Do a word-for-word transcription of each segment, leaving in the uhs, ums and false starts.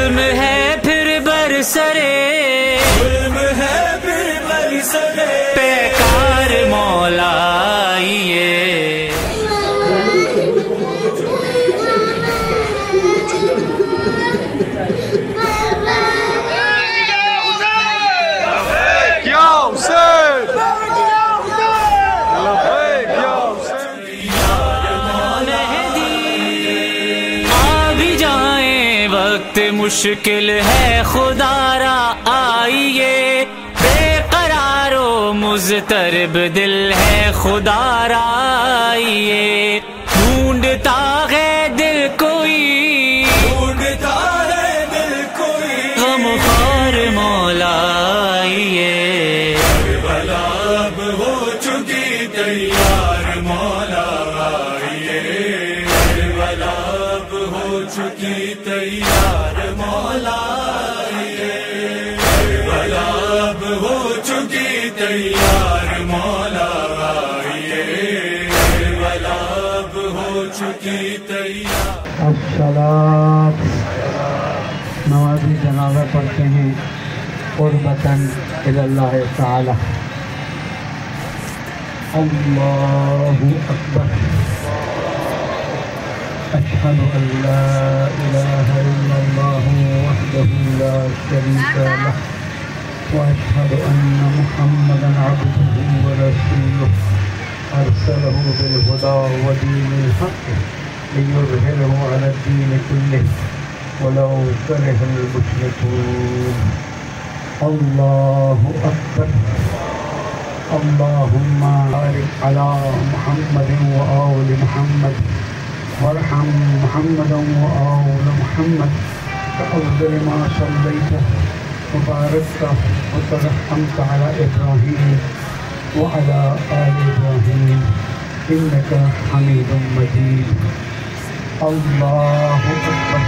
ظلم ہے پھر برسرے ظلم ہے پھر برسرے پیکار مولا آئیے وقت مشکل ہے خدا را آئیے بے قرار و مضطرب دل ہے خدا را آئیے ڈھونڈتا ہے دل کوئی ڈھونڈتا ہے دل کوئی غم خوار مولا آئیے کربلا اب ہو چکی تیار مولا آئیے کربلا اب ہو چکی تیار مولا آئیے کربلا اب ہو چکی تیار مولا آئیے کربلا اب ہو چکی تیار الصلاۃ نمازی جنازہ پڑھتے ہیں قربتاً الی اللہ تعالی اللہ اکبر اشہد ان لا الہ الا اللہ وحدہ لا شریک لہ واشہد ان محمدا عبدہ ورسولہ ارسلہ بالہدی ودین الحق لیظہرہ علی الدین کلہ ولو کرہ المشرکون اللہ اکبر اللہم بارک علی محمد وآل محمد وارحم محمدا وآل محمد كأفضل ما صليت وباركت وترحمت على إبراهيم وعلى آل إبراهيم إنك حميد مجيد الله أكبر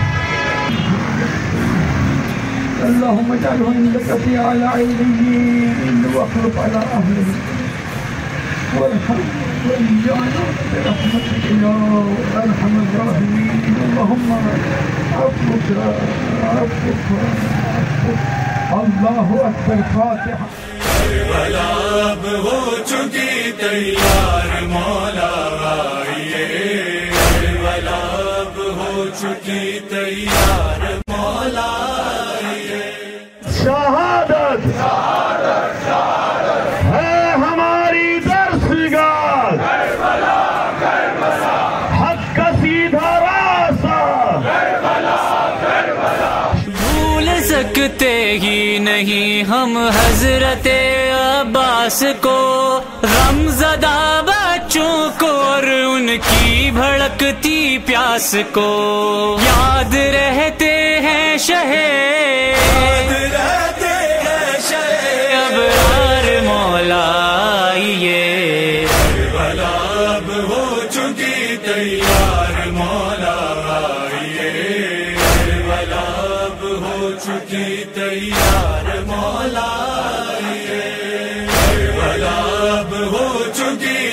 اللهم اجعله عندك في أعلى عليين واخلف على أهله وارحم واجعلنا برحمتك يا أرحم الراحمين اللهم عفوك عفوك عفوك الله أكبر فاتحة کربلا اب ہو چکی تیار مولا آئیے کربلا اب ہو چکی تیار مولا آئیے شہادت ہے ہماری درسگاہ حق کا سیدھا راستہ بھول سکتے ہی نہیں ہم حضرت عباس کو غم زدہ بچوں کو اور ان کی بھڑکتی پیاس کو یاد رہتے ہیں شہید رہتے ہیں شہید ابرار مولا آئیے کربلا اب ہو چکی تیار مولا آئیے کربلا اب ہو چکی تیار مولا آئیے کربلا اب ہو چکی